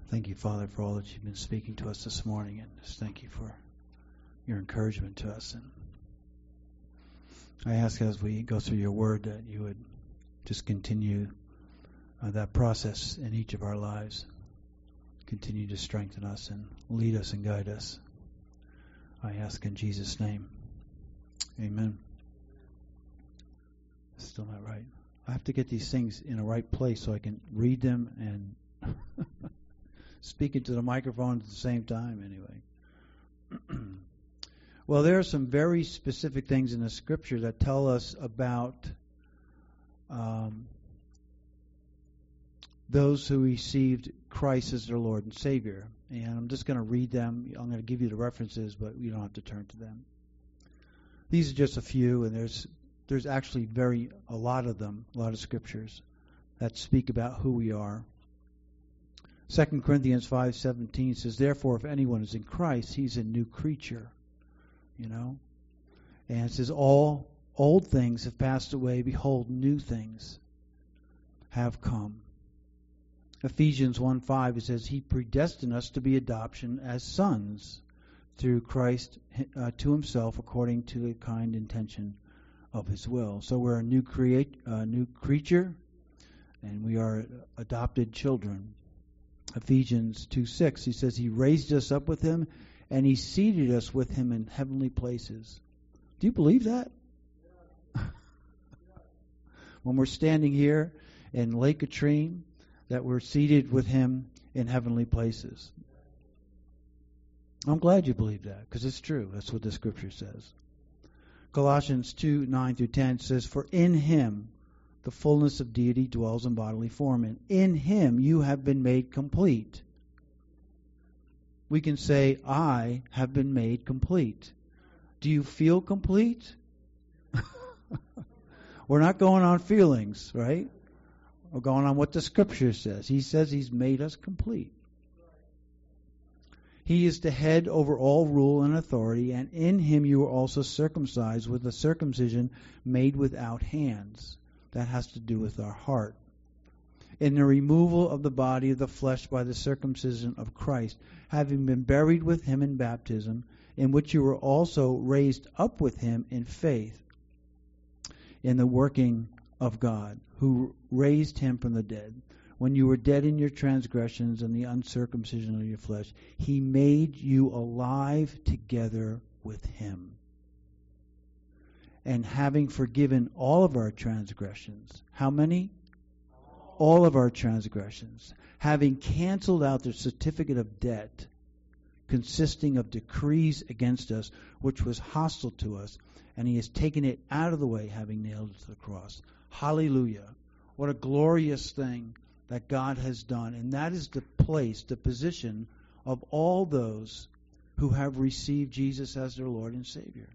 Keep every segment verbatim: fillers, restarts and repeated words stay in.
Thank you, Father, for all that you've been speaking to us this morning, and just thank you for your encouragement to us. And I ask as we go through your word that you would just continue uh, that process in each of our lives. Continue to strengthen us and lead us and guide us. I ask in Jesus' name. Amen. Still not right. I have to get these things in the right place so I can read them and speak into the microphone at the same time anyway. Well, there are some very specific things in the scripture that tell us about um, those who received Christ as their Lord and Savior. And I'm just going to read them. I'm going to give you the references, but you don't have to turn to them. These are just a few, and there's there's actually very a lot of them, a lot of scriptures that speak about who we are. Second Corinthians five seventeen says, "Therefore, if anyone is in Christ, he's a new creature." You know? And it says, "All old things have passed away. Behold, new things have come." Ephesians one five, it says, "He predestined us to be adoption as sons through Christ uh, to himself according to the kind intention of his will." So we're a new create, uh, new creature, and we are adopted children. Ephesians two six, he says, "He raised us up with him, and he seated us with him in heavenly places." Do you believe that? When we're standing here in Lake Katrine, that we're seated with him in heavenly places. I'm glad you believe that, because it's true. That's what the scripture says. Colossians two nine through ten says, "For in him the fullness of deity dwells in bodily form, and in him you have been made complete." We can say, "I have been made complete." Do you feel complete? We're not going on feelings, right? We're going on what the scripture says. He says he's made us complete. He is the head over all rule and authority, and in him you are also circumcised with a circumcision made without hands. That has to do with our heart. In the removal of the body of the flesh by the circumcision of Christ, having been buried with him in baptism, in which you were also raised up with him in faith, in the working of God, who raised him from the dead. When you were dead in your transgressions and the uncircumcision of your flesh, he made you alive together with him. And having forgiven all of our transgressions, how many? All of our transgressions. Having canceled out the certificate of debt, consisting of decrees against us, which was hostile to us, and he has taken it out of the way, having nailed it to the cross. Hallelujah. What a glorious thing that God has done. And that is the place, the position of all those who have received Jesus as their Lord and Savior.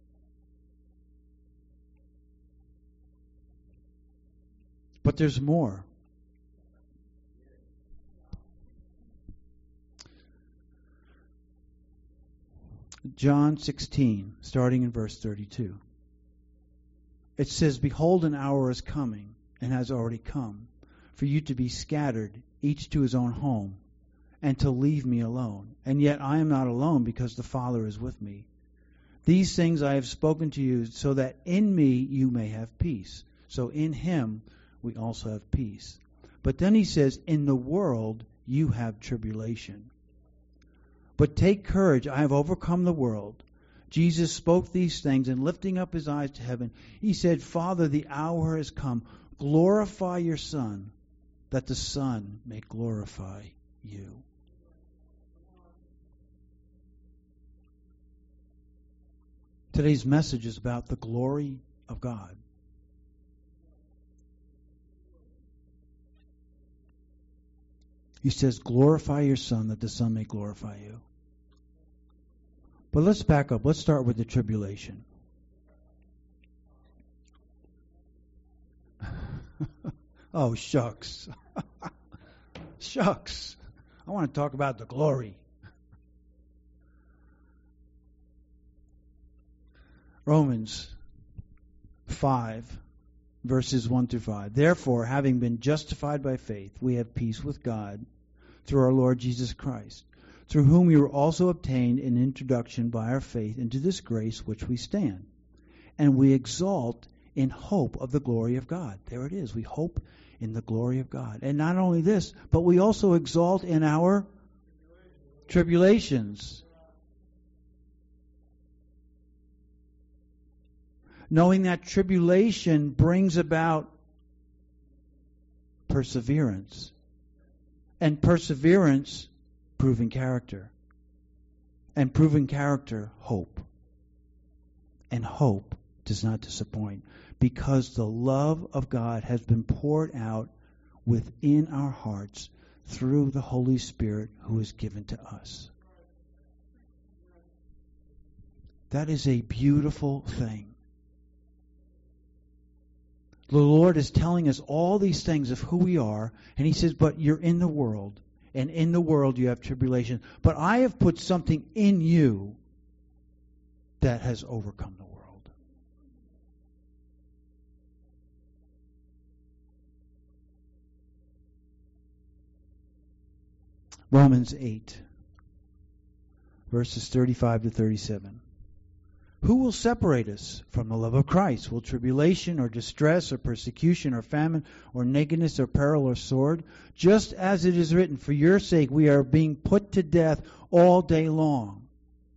But there's more. John sixteen, starting in verse thirty-two. It says, "Behold, an hour is coming, and has already come, for you to be scattered, each to his own home, and to leave me alone. And yet I am not alone, because the Father is with me. These things I have spoken to you, so that in me you may have peace." So in him we also have peace. But then he says, "In the world you have tribulation. But take courage, I have overcome the world." Jesus spoke these things, and lifting up his eyes to heaven, he said, "Father, the hour has come. Glorify your Son, that the Son may glorify you." Today's message is about the glory of God. He says, "Glorify your Son, that the Son may glorify you." But let's back up. Let's start with the tribulation. Oh, shucks. Shucks. I want to talk about the glory. Romans five, verses one through five. "Therefore, having been justified by faith, we have peace with God through our Lord Jesus Christ, through whom we were also obtained an introduction by our faith into this grace which we stand. And we exalt in hope of the glory of God. There it is. We hope in the glory of God. And not only this, but we also exalt in our tribulations, knowing that tribulation brings about perseverance, and perseverance, proven character, and proven character, hope. And hope does not disappoint, because the love of God has been poured out within our hearts through the Holy Spirit who is given to us. That is a beautiful thing. The Lord is telling us all these things of who we are, and He says, but you're in the world, and in the world you have tribulation. But I have put something in you that has overcome the world. Romans eight, verses thirty-five to thirty-seven. Who will separate us from the love of Christ? Will tribulation or distress or persecution or famine or nakedness or peril or sword? Just as it is written, for your sake we are being put to death all day long.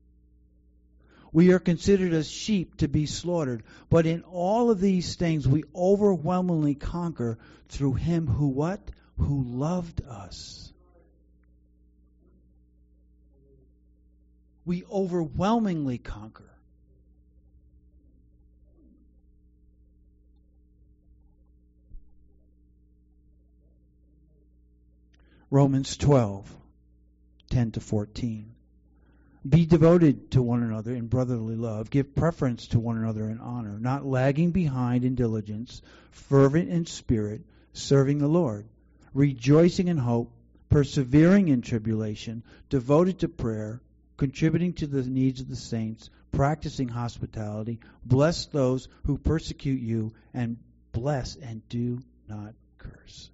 We are considered as sheep to be slaughtered. But in all of these things we overwhelmingly conquer through Him who what? Who loved us. We overwhelmingly conquer. Romans twelve, ten to fourteen. Be devoted to one another in brotherly love. Give preference to one another in honor, not lagging behind in diligence, fervent in spirit, serving the Lord, rejoicing in hope, persevering in tribulation, devoted to prayer, contributing to the needs of the saints, practicing hospitality. Bless those who persecute you, and bless and do not curse.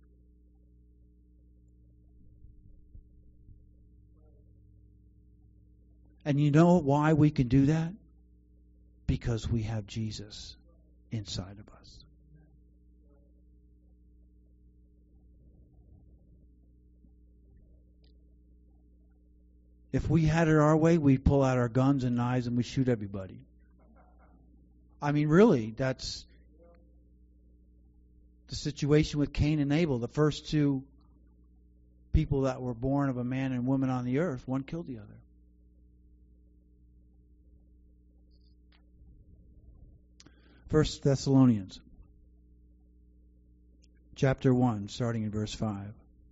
And you know why we can do that? Because we have Jesus inside of us. If we had it our way, we'd pull out our guns and knives and we'd shoot everybody. I mean, really, that's the situation with Cain and Abel. The first two people that were born of a man and woman on the earth, one killed the other. First Thessalonians, chapter one, starting in verse five.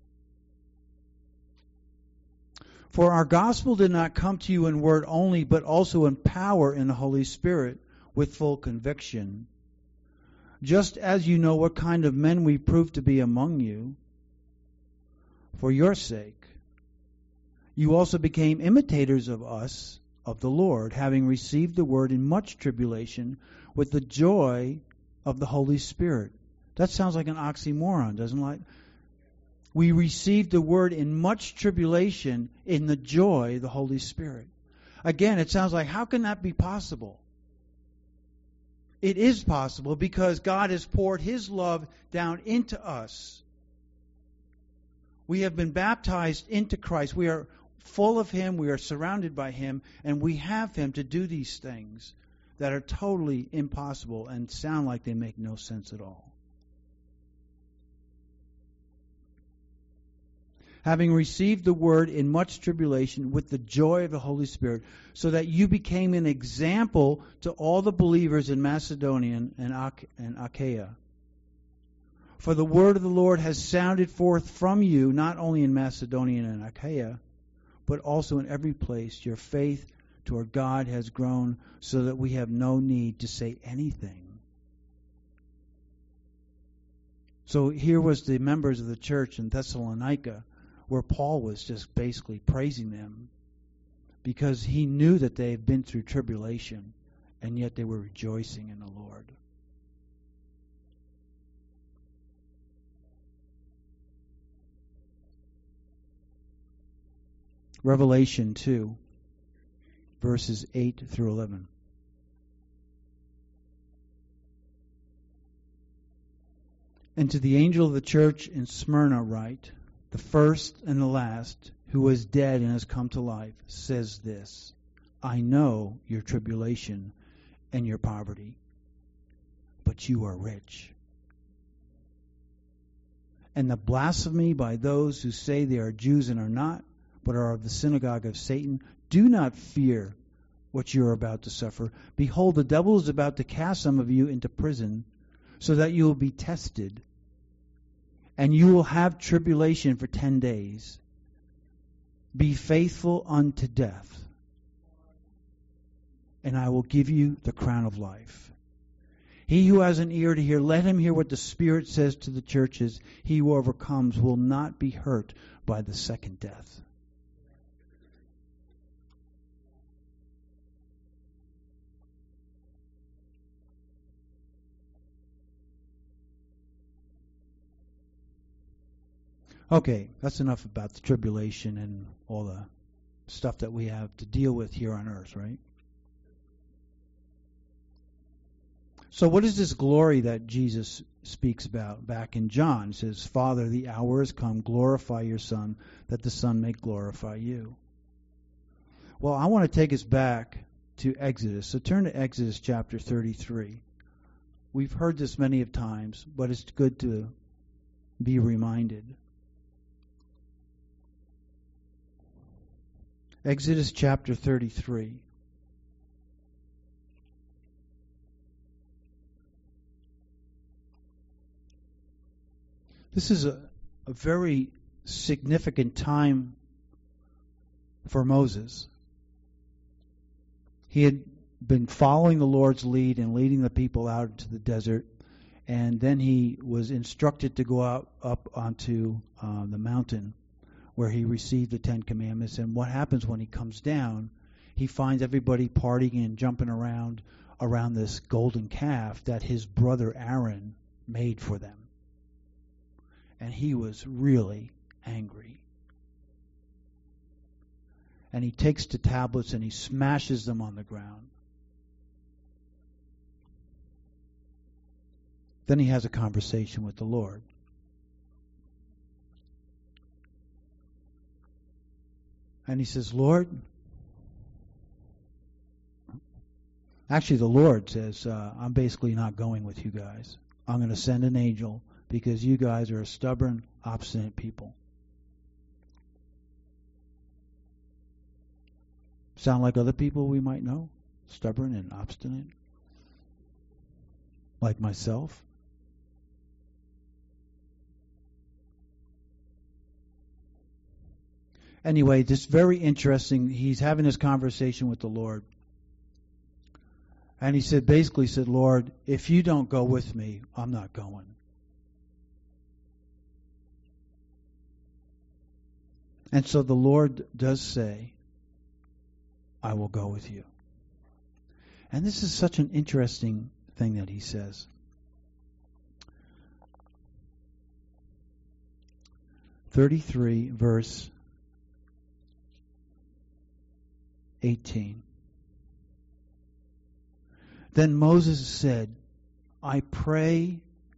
For our gospel did not come to you in word only, but also in power in the Holy Spirit, with full conviction. Just as you know what kind of men we proved to be among you, for your sake, you also became imitators of us, of the Lord, having received the word in much tribulation, with the joy of the Holy Spirit. That sounds like an oxymoron, doesn't it? We received the word in much tribulation, in the joy of the Holy Spirit. Again, it sounds like, how can that be possible? It is possible because God has poured His love down into us. We have been baptized into Christ. We are full of Him. We are surrounded by Him. And we have Him to do these things that are totally impossible and sound like they make no sense at all. Having received the word in much tribulation with the joy of the Holy Spirit, so that you became an example to all the believers in Macedonia and Ach- and Achaia. For the word of the Lord has sounded forth from you, not only in Macedonia and Achaia, but also in every place. Your faith toward God has grown, so that we have no need to say anything. So here was the members of the church in Thessalonica, where Paul was just basically praising them because he knew that they had been through tribulation, and yet they were rejoicing in the Lord. Revelation two, verses eight through eleven. And to the angel of the church in Smyrna write, the first and the last, who was dead and has come to life, says this, I know your tribulation and your poverty, but you are rich. And the blasphemy by those who say they are Jews and are not, but are of the synagogue of Satan. Do not fear what you are about to suffer. Behold, the devil is about to cast some of you into prison, so that you will be tested. And you will have tribulation for ten days. Be faithful unto death, and I will give you the crown of life. He who has an ear to hear, let him hear what the Spirit says to the churches. He who overcomes will not be hurt by the second death. Okay, that's enough about the tribulation and all the stuff that we have to deal with here on earth, right? So what is this glory that Jesus speaks about back in John? It says, Father, the hour has come, glorify your Son, that the Son may glorify you. Well, I want to take us back to Exodus. So turn to Exodus chapter thirty-three. We've heard this many of times, but it's good to be reminded. Exodus chapter thirty-three. This is a, a very significant time for Moses. He had been following the Lord's lead and leading the people out into the desert, and then he was instructed to go out up onto uh, the mountain where he received the Ten Commandments. And what happens when he comes down, he finds everybody partying and jumping around around this golden calf that his brother Aaron made for them. And he was really angry. And he takes the tablets and he smashes them on the ground. Then he has a conversation with the Lord. And he says, Lord, actually the Lord says, uh, I'm basically not going with you guys. I'm going to send an angel because you guys are a stubborn, obstinate people. Sound like other people we might know? Stubborn and obstinate? Like myself? Anyway, just very interesting. He's having this conversation with the Lord. And he said, basically said, Lord, if you don't go with me, I'm not going. And so the Lord does say, I will go with you. And this is such an interesting thing that he says. thirty-three, verse eighteen. Then Moses said, I pray,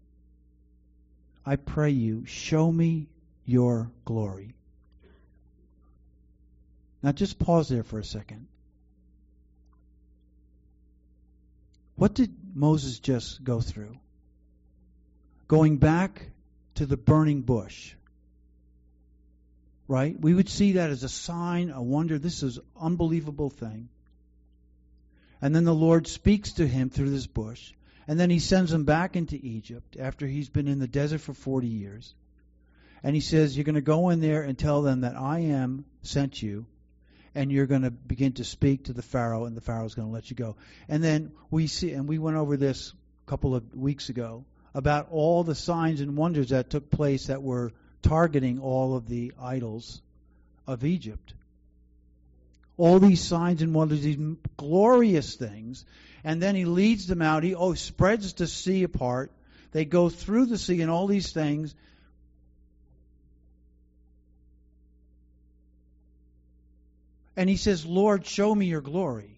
I pray you, show me your glory. Now just pause there for a second. What did Moses just go through? Going back to the burning bush. Right? We would see that as a sign, a wonder. This is an unbelievable thing. And then the Lord speaks to him through this bush. And then he sends him back into Egypt after he's been in the desert for forty years. And he says, you're going to go in there and tell them that I am sent you. And you're going to begin to speak to the Pharaoh, and the Pharaoh's going to let you go. And then we see, and we went over this a couple of weeks ago, about all the signs and wonders that took place that were targeting all of the idols of Egypt. All these signs and wonders, these glorious things. And then he leads them out. He oh, spreads the sea apart. They go through the sea and all these things. And he says, Lord, show me your glory.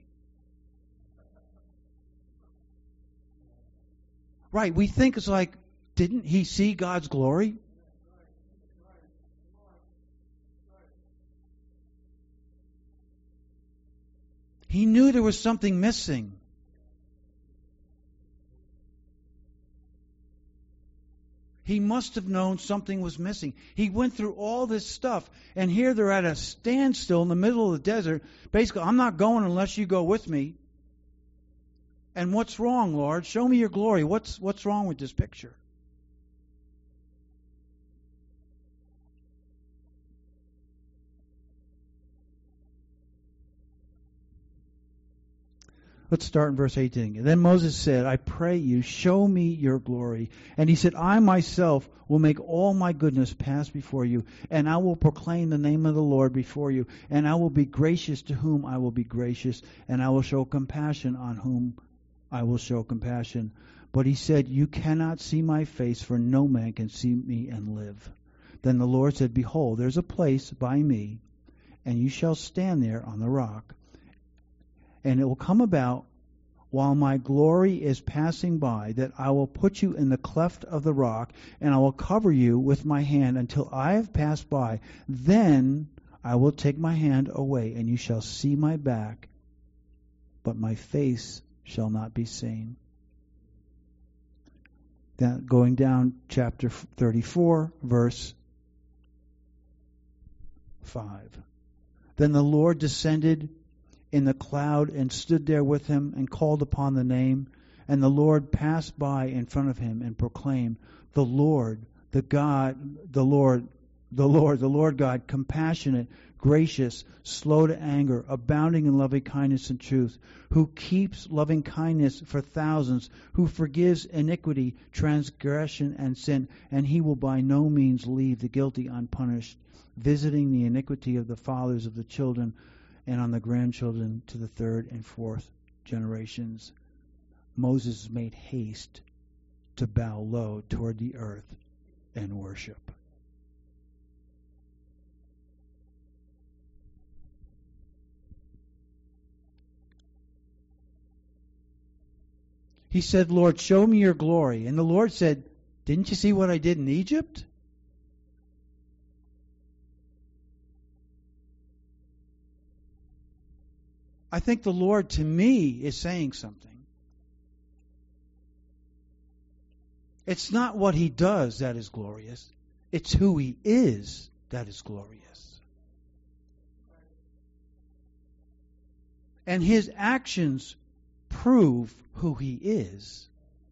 Right, we think it's like, didn't he see God's glory? He knew there was something missing. He must have known something was missing. He went through all this stuff, and here they're at a standstill in the middle of the desert. Basically, I'm not going unless you go with me. And what's wrong, Lord? Show me your glory. What's what's wrong with this picture? Let's start in verse eighteen. And then Moses said, I pray you, show me your glory. And he said, I myself will make all my goodness pass before you, and I will proclaim the name of the Lord before you, and I will be gracious to whom I will be gracious, and I will show compassion on whom I will show compassion. But he said, you cannot see my face, for no man can see me and live. Then the Lord said, behold, there's a place by me, and you shall stand there on the rock. And it will come about, while my glory is passing by, that I will put you in the cleft of the rock, and I will cover you with my hand until I have passed by. Then I will take my hand away, and you shall see my back, but my face shall not be seen. Then going down, chapter thirty-four, verse five. Then the Lord descended in the cloud and stood there with him and called upon the name. And the Lord passed by in front of him and proclaimed, the Lord, the God, the Lord, the Lord, the Lord God, compassionate, gracious, slow to anger, abounding in loving kindness and truth, who keeps loving kindness for thousands, who forgives iniquity, transgression, and sin, and he will by no means leave the guilty unpunished, visiting the iniquity of the fathers of the children, and on the grandchildren to the third and fourth generations. Moses made haste to bow low toward the earth and worship. He said, Lord, show me your glory. And the Lord said, didn't you see what I did in Egypt? I think the Lord, to me, is saying something. It's not what he does that is glorious. It's who he is that is glorious. And his actions prove who he is.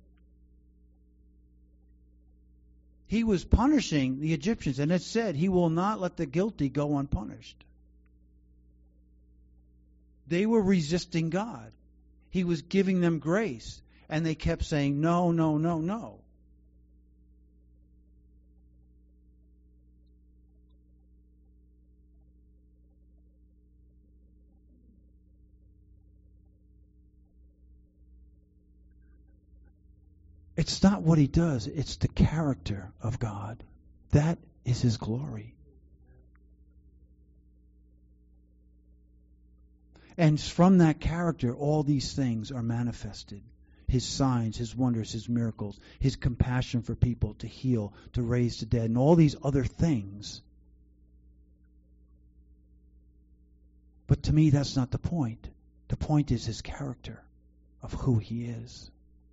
He was punishing the Egyptians, and it said he will not let the guilty go unpunished. They were resisting God. He was giving them grace. And they kept saying, no, no, no, no. It's not what he does. It's the character of God. That is his glory. And from that character, all these things are manifested. His signs, his wonders, his miracles, his compassion for people, to heal, to raise the dead, and all these other things. But to me, that's not the point. The point is his character of who he is.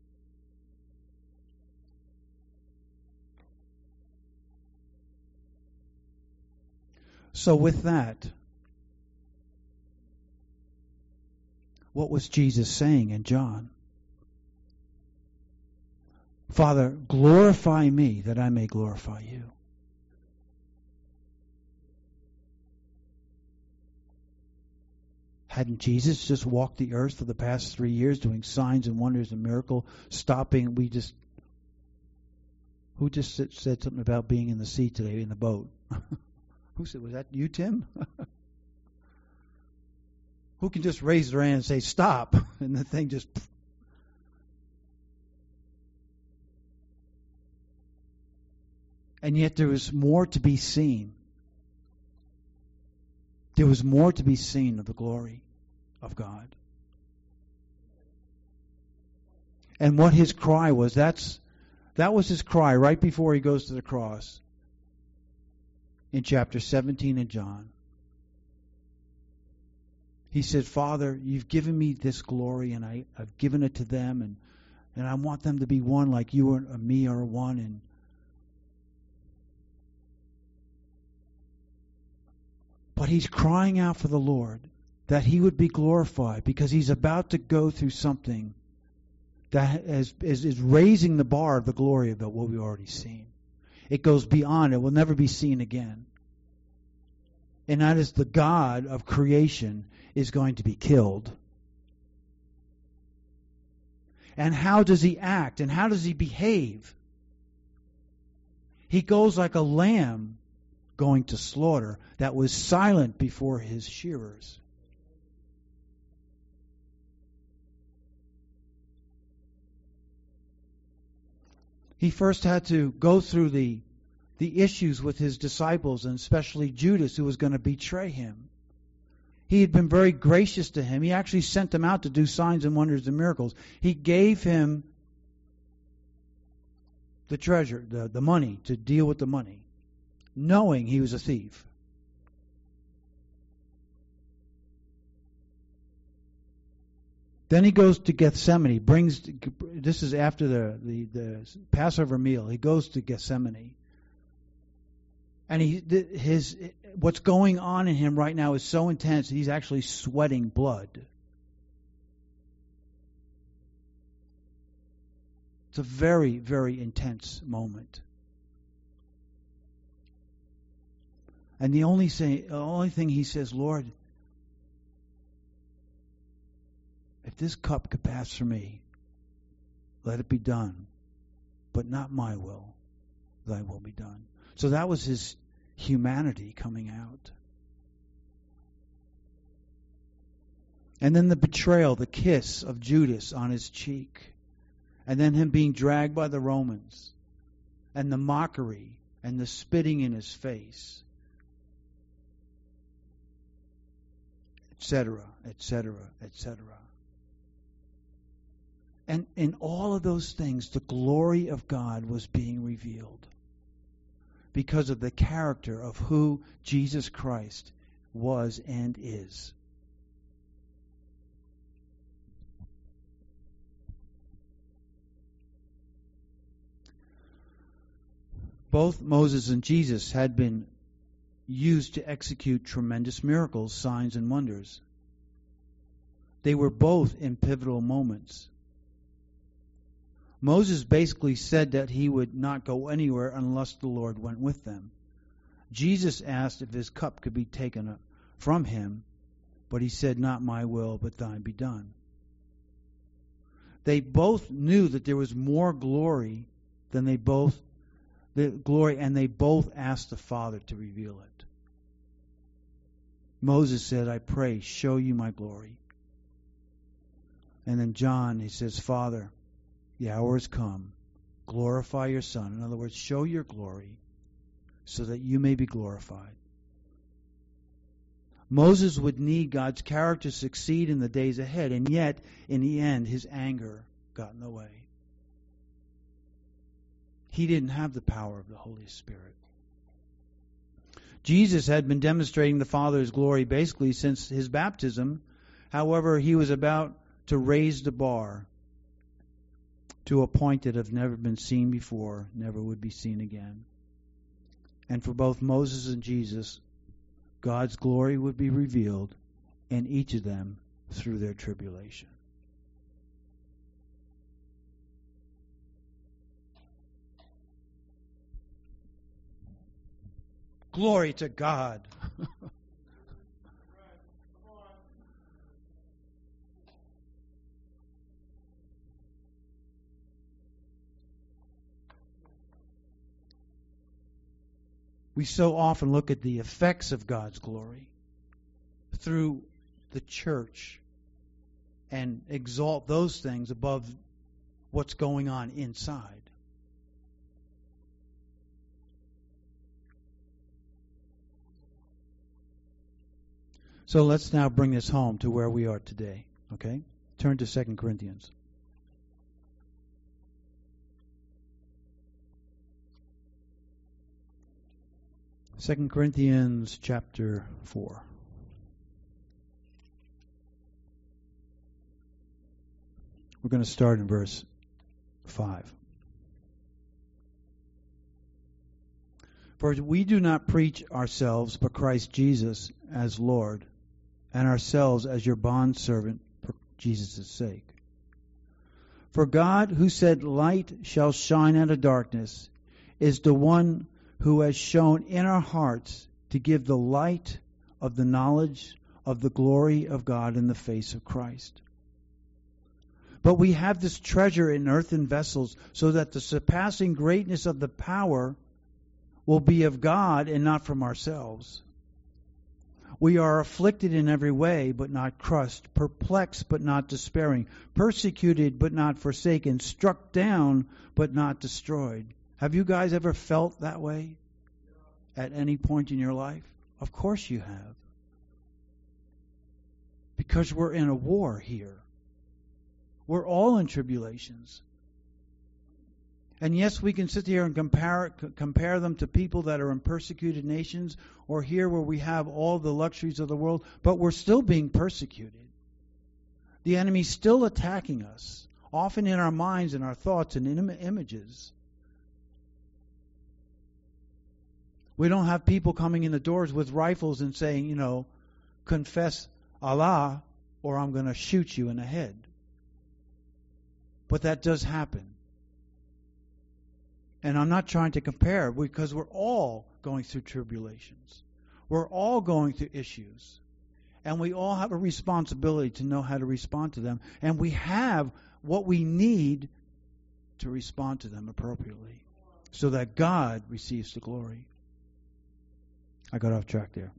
So with that, what was Jesus saying in John? Father, glorify me that I may glorify you. Hadn't Jesus just walked the earth for the past three years doing signs and wonders and miracles, stopping? We just, who just said something about being in the sea today in the boat? Who said, was that you, Tim? Who can just raise their hand and say, stop, and the thing just... And yet there was more to be seen. There was more to be seen of the glory of God. And what his cry was, that's that was his cry right before he goes to the cross in chapter seventeen in John. He said, Father, you've given me this glory, and I, I've given it to them, and, and I want them to be one like you and me are one. And But he's crying out for the Lord that he would be glorified, because he's about to go through something that is, is, is raising the bar of the glory of what we've already seen. It goes beyond. It will never be seen again. And that is the God of creation is going to be killed. And how does he act? And how does he behave? He goes like a lamb going to slaughter that was silent before his shearers. He first had to go through the the issues with his disciples, and especially Judas, who was going to betray him. He had been very gracious to him. He actually sent him out to do signs and wonders and miracles. He gave him the treasure, the, the money, to deal with the money, knowing he was a thief. Then he goes to Gethsemane, brings, this is after the, the, the Passover meal. He goes to Gethsemane. And he, his, what's going on in him right now is so intense, he's actually sweating blood. It's a very, very intense moment. And the only thing, the only thing he says, Lord, if this cup could pass from me, let it be done. But not my will, thy will be done. So that was his humanity coming out. And then the betrayal, the kiss of Judas on his cheek. And then him being dragged by the Romans. And the mockery and the spitting in his face. Etc., et cetera, et cetera. And in all of those things, the glory of God was being revealed because of the character of who Jesus Christ was and is. Both Moses and Jesus had been used to execute tremendous miracles, signs, and wonders. They were both in pivotal moments. Moses basically said that he would not go anywhere unless the Lord went with them. Jesus asked if his cup could be taken from him, but he said, not my will, but thine be done. They both knew that there was more glory than they both, the glory, and they both asked the Father to reveal it. Moses said, I pray, show you my glory. And then John, he says, Father, the hour has come. Glorify your Son. In other words, show your glory so that you may be glorified. Moses would need God's character to succeed in the days ahead, and yet, in the end, his anger got in the way. He didn't have the power of the Holy Spirit. Jesus had been demonstrating the Father's glory basically since his baptism. However, he was about to raise the bar to a point that have never been seen before, never would be seen again. And for both Moses and Jesus, God's glory would be revealed, and each of them through their tribulation. Glory to God. We so often look at the effects of God's glory through the church and exalt those things above what's going on inside. So let's now bring this home to where we are today. Okay? Turn to Second Corinthians. Second Corinthians chapter four. We're going to start in verse five. For we do not preach ourselves, but Christ Jesus as Lord, and ourselves as your bondservant for Jesus' sake. For God, who said, "Light shall shine out of darkness," is the one who has shown in our hearts to give the light of the knowledge of the glory of God in the face of Christ. But we have this treasure in earthen vessels, so that the surpassing greatness of the power will be of God and not from ourselves. We are afflicted in every way, but not crushed, perplexed, but not despairing, persecuted, but not forsaken, struck down, but not destroyed. Have you guys ever felt that way at any point in your life? Of course you have. Because we're in a war here. We're all in tribulations. And yes, we can sit here and compare compare them to people that are in persecuted nations, or here where we have all the luxuries of the world, but we're still being persecuted. The enemy's still attacking us, often in our minds and our thoughts and in images. We don't have people coming in the doors with rifles and saying, you know, confess Allah or I'm going to shoot you in the head. But that does happen. And I'm not trying to compare, because we're all going through tribulations. We're all going through issues. And we all have a responsibility to know how to respond to them. And we have what we need to respond to them appropriately, so that God receives the glory. I got off track there.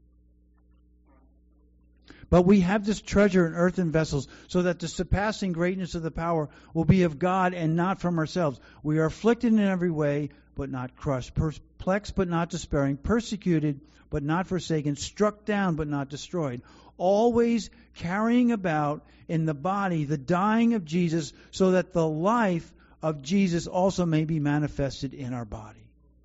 But we have this treasure in earthen vessels, so that the surpassing greatness of the power will be of God and not from ourselves. We are afflicted in every way, but not crushed, perplexed, but not despairing, persecuted, but not forsaken, struck down, but not destroyed, always carrying about in the body the dying of Jesus, so that the life of Jesus also may be manifested in our body.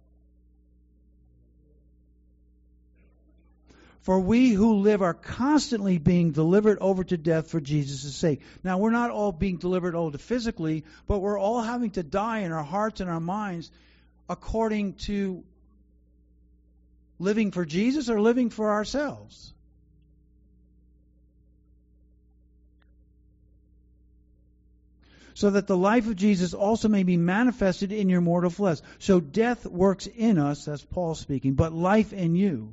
For we who live are constantly being delivered over to death for Jesus' sake. Now, we're not all being delivered over physically, but we're all having to die in our hearts and our minds according to living for Jesus or living for ourselves. So that the life of Jesus also may be manifested in your mortal flesh. So death works in us, that's Paul speaking, but life in you.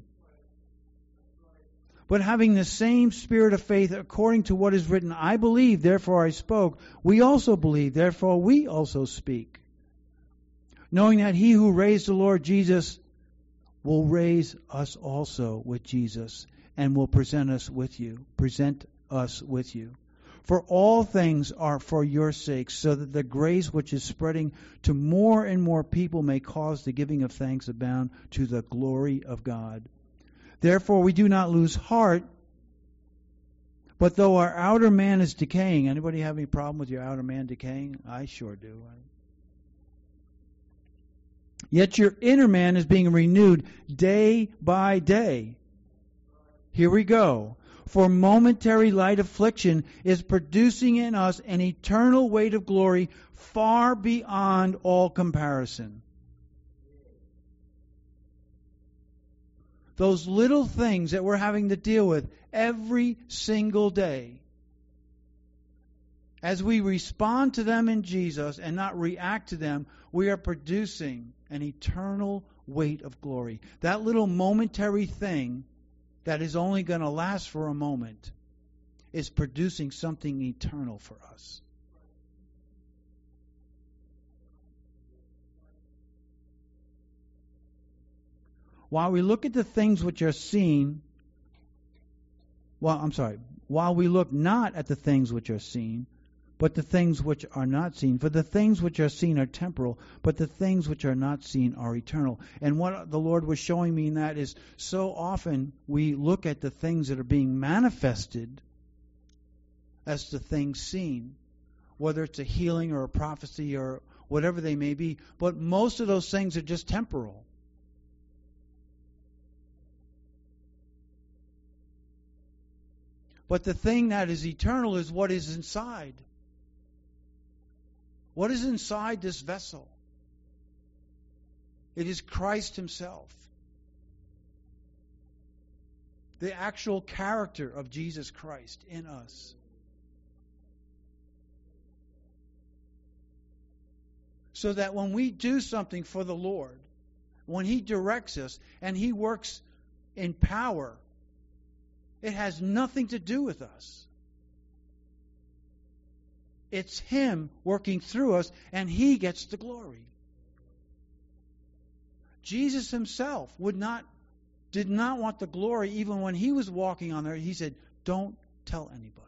But having the same spirit of faith, according to what is written, I believe, therefore I spoke. We also believe, therefore we also speak. Knowing that he who raised the Lord Jesus will raise us also with Jesus, and will present us with you. Present us with you. For all things are for your sake, so that the grace which is spreading to more and more people may cause the giving of thanks abound to the glory of God. Therefore we do not lose heart, but though our outer man is decaying. Anybody have any problem with your outer man decaying? I sure do. Yet your inner man is being renewed day by day. Here we go. For momentary light affliction is producing in us an eternal weight of glory far beyond all comparison. Those little things that we're having to deal with every single day, as we respond to them in Jesus and not react to them, we are producing an eternal weight of glory. That little momentary thing that is only going to last for a moment is producing something eternal for us. While we look at the things which are seen, well, I'm sorry, while we look not at the things which are seen, but the things which are not seen. For the things which are seen are temporal, but the things which are not seen are eternal. And what the Lord was showing me in that is so often we look at the things that are being manifested as the things seen, whether it's a healing or a prophecy or whatever they may be, but most of those things are just temporal. But the thing that is eternal is what is inside. What is inside this vessel? It is Christ Himself. The actual character of Jesus Christ in us. So that when we do something for the Lord, when He directs us and He works in power, it has nothing to do with us. It's Him working through us, and He gets the glory. Jesus Himself would not, did not want the glory even when He was walking on there. He said, "Don't tell anybody."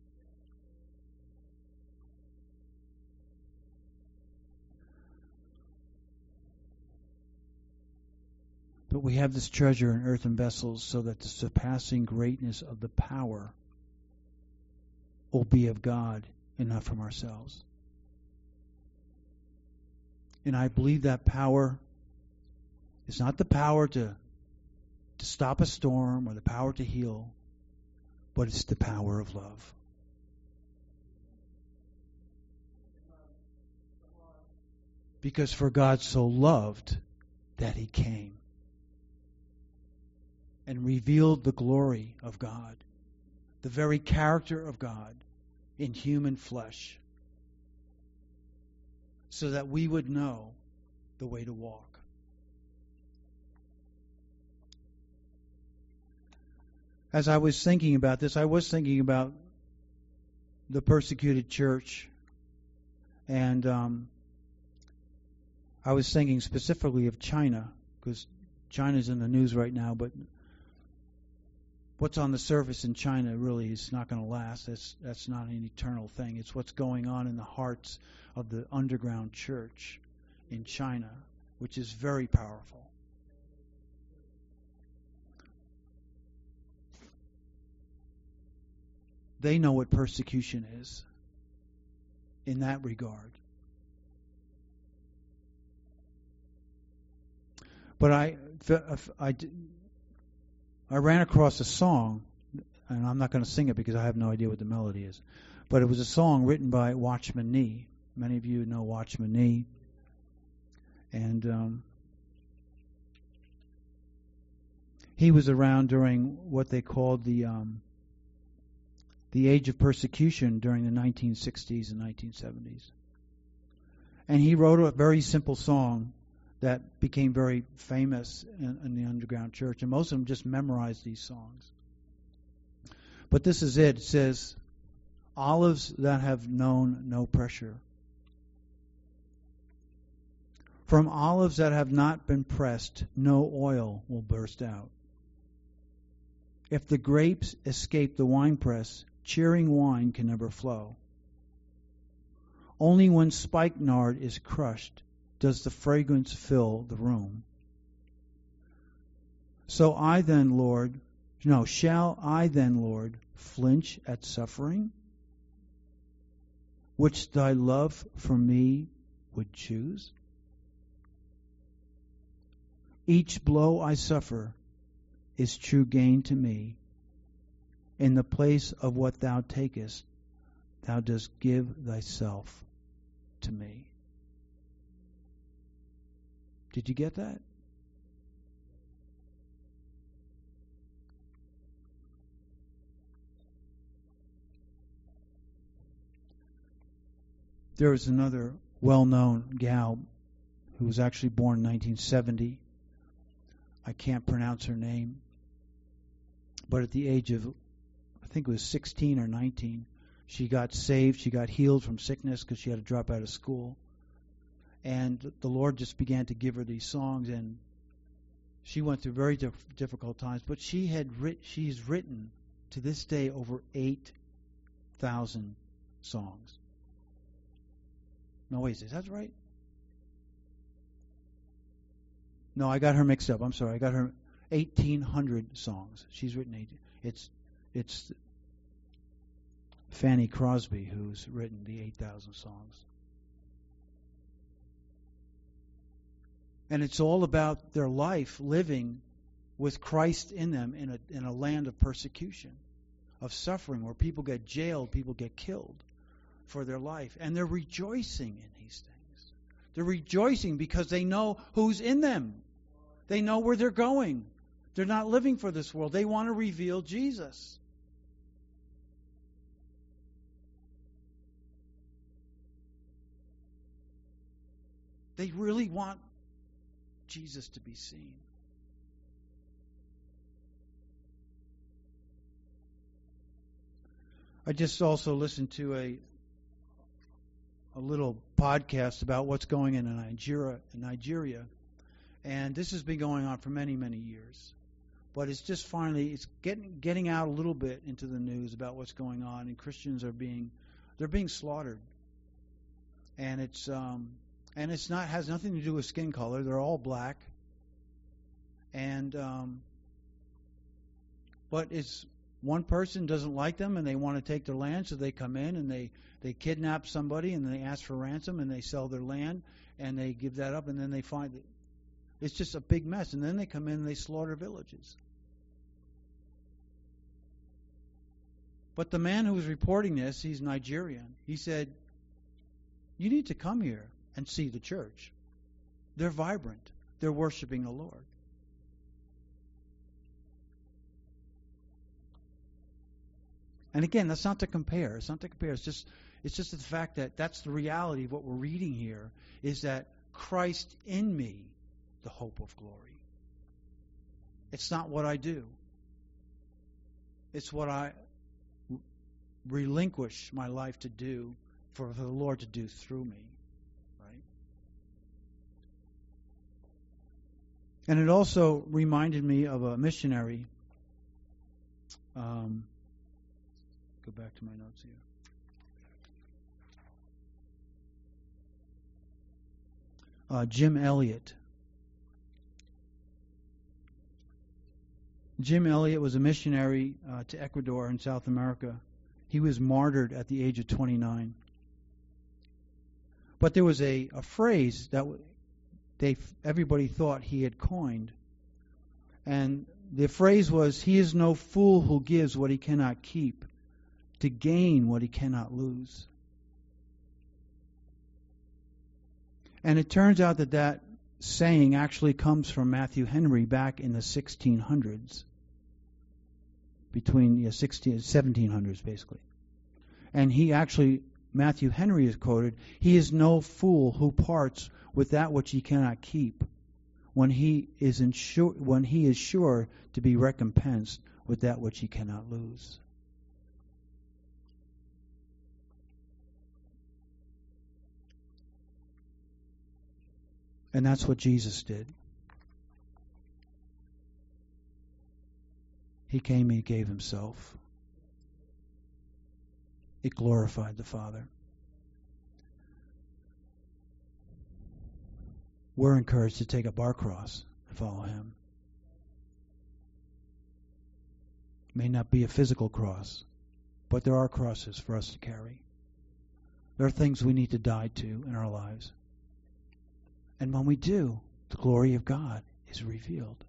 But we have this treasure in earthen vessels so that the surpassing greatness of the power will be of God and not from ourselves. And I believe that power is not the power to, to stop a storm or the power to heal, but it's the power of love. Because for God so loved that He came and revealed the glory of God, the very character of God in human flesh, so that we would know the way to walk. As I was thinking about this, I was thinking about the persecuted church, and um, I was thinking specifically of China, because China's in the news right now, but what's on the surface in China really is not going to last. That's that's not an eternal thing. It's what's going on in the hearts of the underground church in China, which is very powerful. They know what persecution is in that regard. But I, I, I ran across a song, and I'm not going to sing it because I have no idea what the melody is, but it was a song written by Watchman Nee. Many of you know Watchman Nee. And um, he was around during what they called the um, the age of persecution during the nineteen sixties and nineteen seventies. And he wrote a very simple song that became very famous in, in the underground church, and most of them just memorized these songs. But this is it. It says, "Olives that have known no pressure. From olives that have not been pressed, no oil will burst out. If the grapes escape the winepress, cheering wine can never flow. Only when spikenard is crushed does the fragrance fill the room. So I then, Lord, no, shall I then, Lord, flinch at suffering, which thy love for me would choose? Each blow I suffer is true gain to me. In the place of what thou takest, thou dost give thyself to me." Did you get that? There was another well-known gal who was actually born in nineteen seventy. I can't pronounce her name. But at the age of, I think it was sixteen or nineteen, she got saved. She got healed from sickness because she had to drop out of school. And the Lord just began to give her these songs, and she went through very diff- difficult times. But she had writ- she's written to this day over eight thousand songs. No, wait, is that right? No, I got her mixed up. I'm sorry. I got her eighteen hundred songs. She's written eighteen. It's it's Fanny Crosby who's written the eight thousand songs. And it's all about their life living with Christ in them in a in a land of persecution, of suffering, where people get jailed, people get killed for their life. And they're rejoicing in these things. They're rejoicing because they know who's in them. They know where they're going. They're not living for this world. They want to reveal Jesus. They really want Jesus to be seen. I just also listened to a a little podcast about what's going on in Nigeria, in Nigeria, and this has been going on for many, many years. But it's just finally it's getting getting out a little bit into the news about what's going on, and Christians are being they're being slaughtered, and it's um, and it's not has nothing to do with skin color. They're all black, and um, but it's one person doesn't like them and they want to take their land, so they come in and they, they kidnap somebody and they ask for ransom and they sell their land and they give that up, and then they find it. It's just a big mess. And then they come in and they slaughter villages. But the man who was reporting this, he's Nigerian, he said, you need to come here and see the church. They're vibrant. They're worshiping the Lord. And again, that's not to compare. It's not to compare. It's just, it's just the fact that that's the reality of what we're reading here, is that Christ in me, the hope of glory. It's not what I do. It's what I relinquish my life to do for, for the Lord to do through me. Right? And it also reminded me of a missionary. Um, Go back to my notes here. Uh, Jim Elliot. Jim Elliot was a missionary uh, to Ecuador in South America. He was martyred at the age of twenty-nine. But there was a, a phrase that they everybody thought he had coined. And the phrase was, "He is no fool who gives what he cannot keep, to gain what he cannot lose." And it turns out that that saying actually comes from Matthew Henry back in the sixteen hundreds, between the sixteen, seventeen hundreds basically. And he actually, Matthew Henry is quoted, "He is no fool who parts with that which he cannot keep, when he is insure, when he is sure to be recompensed with that which he cannot lose." And that's what Jesus did. He came, he gave himself. It glorified the Father. We're encouraged to take up our cross and follow him. It may not be a physical cross, but there are crosses for us to carry. There are things we need to die to in our lives. And when we do, the glory of God is revealed.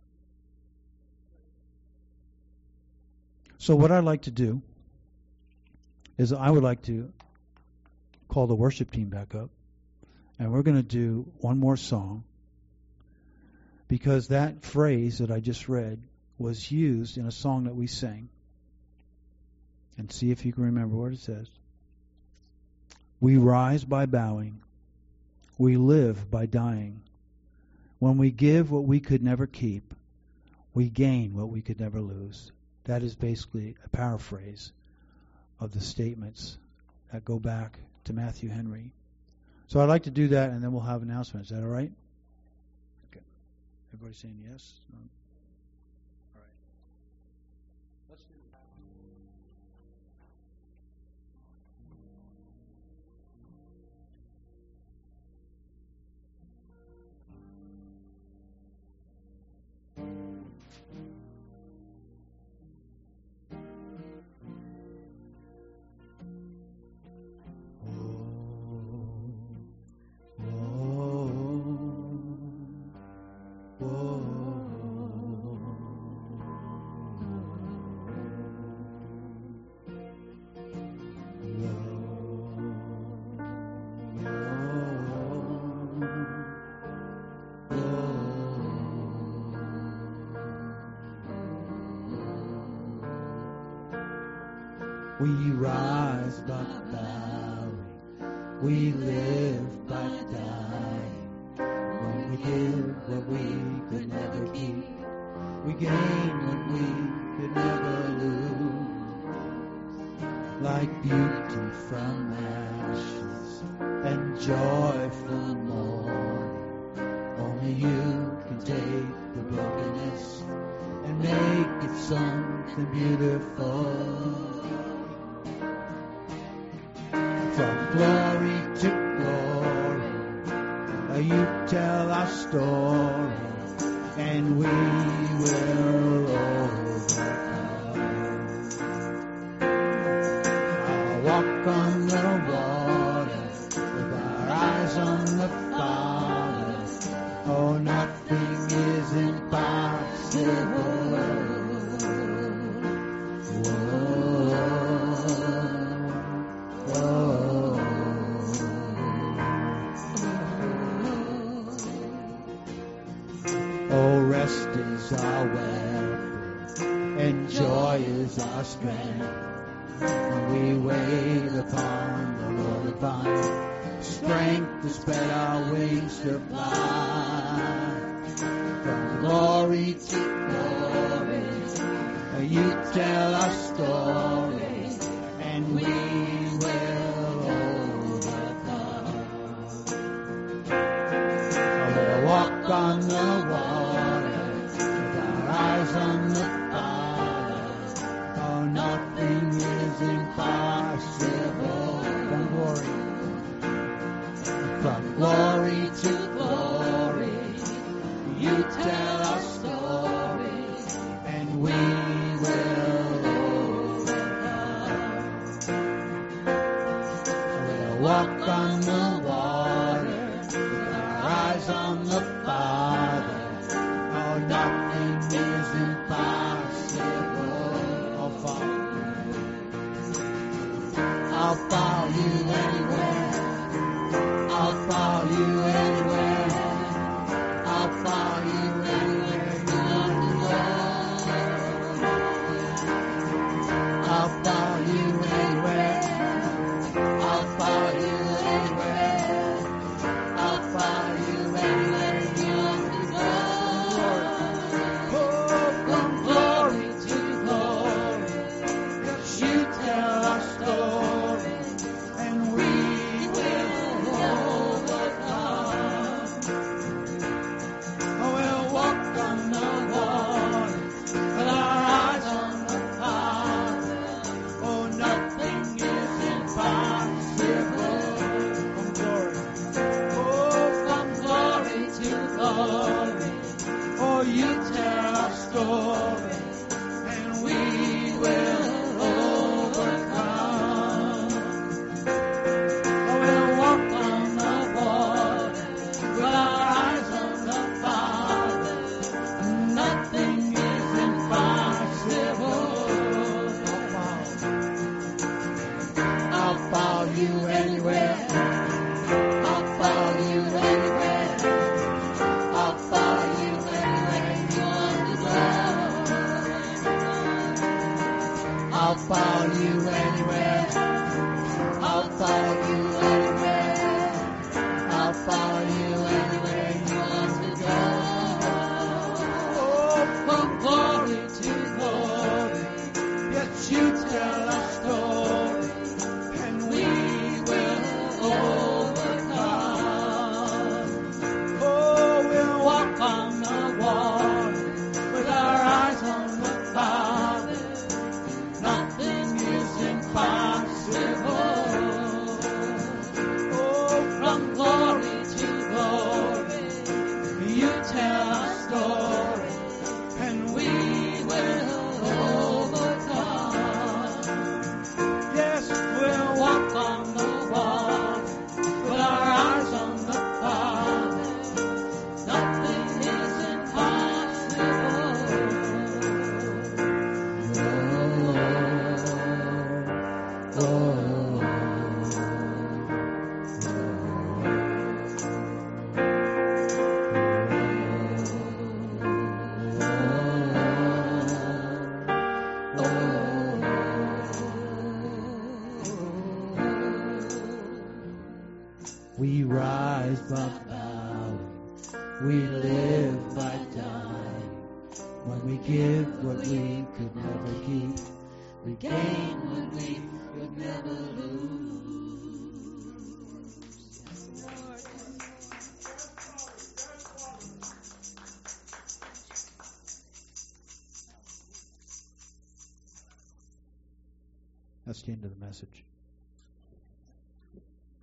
So what I'd like to do is I would like to call the worship team back up, and we're going to do one more song, because that phrase that I just read was used in a song that we sang. And see if you can remember what it says. We rise by bowing. We live by dying. When we give what we could never keep, we gain what we could never lose. That is basically a paraphrase of the statements that go back to Matthew Henry. So I'd like to do that, and then we'll have announcements. Is that all right? Okay. Everybody saying yes? No? All right. Let's do that. We rise by bowing, we live by dying. When we give what we could never keep, we gain what we could never lose. Like beauty from ashes and joy from morning, only you can take the brokenness and make it something beautiful. From glory to glory, you tell our story, and we will overcome. I'll walk on the water with our eyes on the Father. Oh, nothing is impossible. Rest is our weapon, and joy is our strength. When we wait upon the Lord divine, strength to spread our wings to fly. From glory to glory, you tell our story, and we will overcome. We'll walk on the water, on the Father. Oh, nothing is impossible. From glory, from glory to glory, you tell our story, and we will overcome. We'll walk on the water with our eyes on the Father. Oh, nothing is impossible. I'll follow. I'll follow you anywhere. I'll follow you anywhere. I'll follow you anywhere you want to go. I'll follow you anywhere. I'll follow you anywhere. I'll follow you anywhere you want to go. We rise by bowing. We live by dying. When we give what we could never keep, we gain what we could never lose. That's the end of the message.